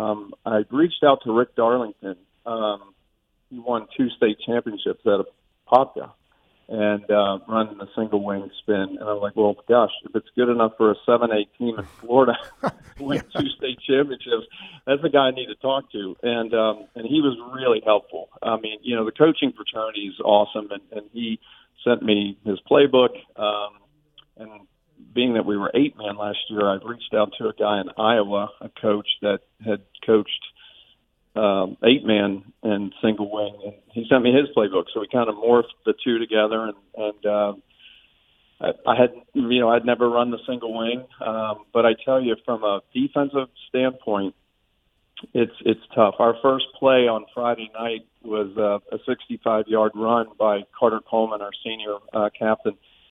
I reached out to Rick Darlington. He won 2 state championships out of Popka and running the single wing spin. And I'm like, well, gosh, if it's good enough for a 7A team in Florida to win 2 state championships, that's the guy I need to talk to. And he was really helpful. I mean, you know, the coaching fraternity is awesome, and he sent me his playbook. And being that we were 8-man last year, I reached out to a guy in Iowa, a coach that had coached 8-man and single wing, and he sent me his playbook. So we kind of morphed the two together, and I had, you know, I'd never run the single wing, but I tell you, from a defensive standpoint, it's tough. Our first play on Friday night was a 65-yard run by Carter Coleman, our senior captain.